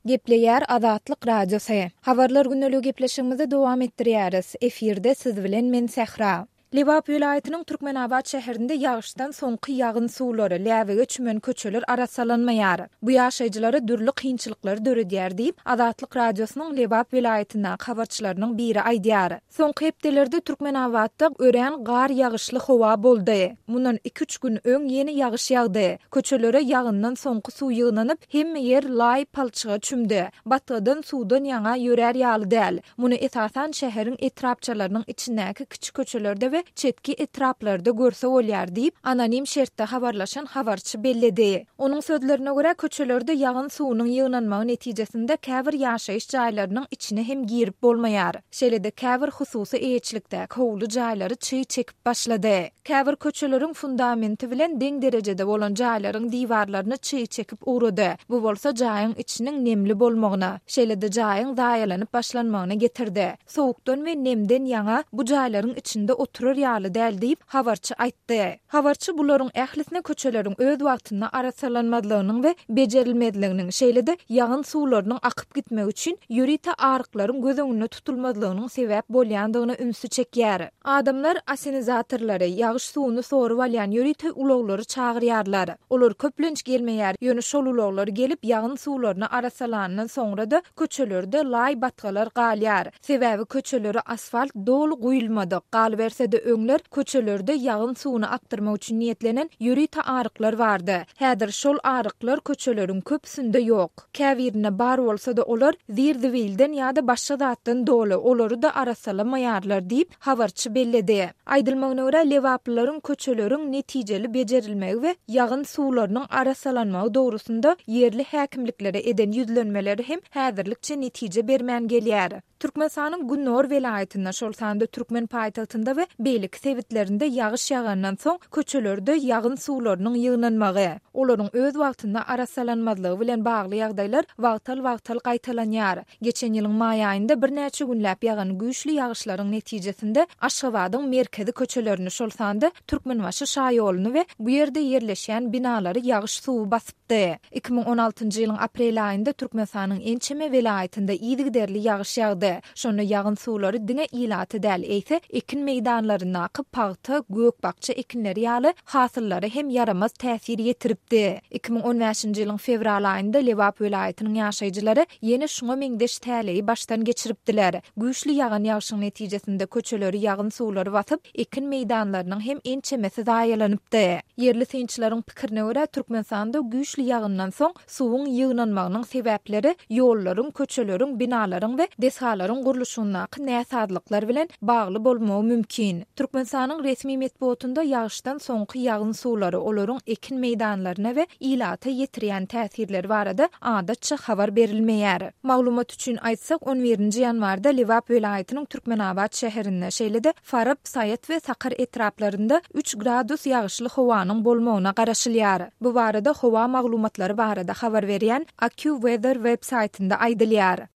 Gepleýär Azatlyk radiosy. Habarlar günnälik gepleşigimizi dowam etdirýäris. Efirde siz bilen men Sähra. Liwap vilayatynyň Türkmenabad şäherinde ýagyşdan soňky ýagyn suwlary läwege çümen köçeler arasalanmaýar. Bu ýaşaýjylary dürli kynçylyklar döredýär diýip Azatlyk radiosynyň Liwap vilayatyna habarçylarynyň biri aýdýar. Soňky hepdelerde Türkmenabadda ören gar ýagyşly howa boldy. Mundan 2-3 gün öň ýeni ýagyş ýagdy. Köçelere ýagyndan soňky suw ýygnanyp hemme ýer lay palçyga çümdi. Batgadan suwdan ýaňa ýörer ýaly däl. Muny esasan şäheriň etrapçylarynyň içindäki kiçik köçelerde çetki etraplarda görse bolýar diýip anonim şertde habarlaşan habarçy belledi. Onuň sözlerine görä köçelerde ýagyn suwunyň ýygnanmagy netijesinde käbir ýaşaýyş jaýlarynyň içine hem girip bolmaýar. Şeýlede käbir hususy eýetçilikde howly jaýlary çyý çekip başlady. Käbir köçeleriň fundamenti bilen deň derejede bolan jaýlaryň diwarlaryny çyý çekip urudy. Bu bolsa jaýyň içiniň nemli bolmagyna, şeýlede jaýyň daýalanyp başlanmagyna getirdi. Sowukdan we nemden ýaňa bu jaýlaryň içinde oturar ýaly däl diýip habarçy aýtdy. Habarçy bularyň ählisine köçeleriň öz wagtynda arasalanmadlygynyň we bejerilmedliginiň, şeýlede ýagyn suwlarynyň akyp gitmegi üçin ýürite aryklaryň göz öňünde tutulmadlygynyň sebäp bolýandygyny ünsü çekýär. Adamlar asenizatorlary ýagyş suwuny sorup alýan ýürite uloglary çagyrýarlar. Olar köplenç gelmeýär, ýöne şol uloglar gelip ýagyn suwlaryny arasalandan soňra da köçelerde lay batgalar galýar. Sebäbi köçelere asfalt dolu guýulmady. Galberse de öňler köçelerde ýagyn suwuny aktyrmak üçin niýetlenen ýürite aryklar bardy. Häzir şol aryklar köçeleriň köpsünde ýok. Käbirine bar bolsa da olar zirdiwilden ýa-da başga zatdan dolu. Olary da arasalamaýarlar diýip habarçy belledi. Aýdylmagyna görä Liwaplaryň köçeleriň netijeli bejerilmegi we ýagyn suwlarynyň arasalanmagy dogrusunda ýerli häkimliklere eden ýüzlenmeleri hem häzirlikçe netije bermän gelýär. Türkmenistanyň Günnor welaýatynda şol sanda Türkmen paýtagtynda we beýlik sewitlerinde ýagyş ýagandan soň köçelerde ýagyn suwlarynyň ýygnanmagy, olaryň öz wagtynda arasalanmadlygy bilen bagly ýagdaýlar wagtal gaýtalanýar. Geçen ýylyň maý aýynda bir näçe günläp ýagan güýçli ýagyşlaryň netijesinde Aşgabatyň merkezi köçelerini şol sanda Türkmenbaşy şaýoluny we bu ýerde ýerleşýän binalary ýagyş suwy basypdy. 2016-njy ýylyň aprel aýynda Türkmenistanyň Ençeme welaýatynda ýygyderli ýagyş ýagdy. Şonu ýagyn suwlary diňe ýylaty däl eýse ekin meýdanlaryna akyp paýta gökbakça ekinleri ýaly hasyllary hem yaramaz täsir ýetiripdi. 2015-nji ýylyň fevral aýynda Liwap welaýatynyň ýaşaýjylary ýene şuňa meňdeş täleyi başdan geçiripdiler. Güýçli ýagan ýagşyň netijesinde köçeleri ýagyn suwlary basyp ekin meýdanlarynyň hem ençemesi daýalanypdy. Yerli synçylaryň pikirine görä Türkmenistanda güýçli ýagyndan soň suwuň ýygnanmagynyň sebäpleri ýollaryň, köçeleriň, binalaryň we deshalaryň guruluşyndaky näsadlyklar bilen bagly bolmagy mümkin. Türkmenistanyň resmi medeniýetinde ýagyşdan soňky ýagyn suwlary olaryň ekin meýdanlaryna we ýylata ýetirýän täsirleri barada adatça habar berilmeýär. Maglumat üçin aýtsak 11-nji ýanwarda Liwap welaýatynyň Türkmenabad şäherinde şeýlede Farab, Sayat we Sakar etraplarynda 3 gradus ýagyşly howanyň bolmagyna garaşylýar. Bu barada howa maglumatlary barada habar berýän AccuWeather web saytynda aýdylýar.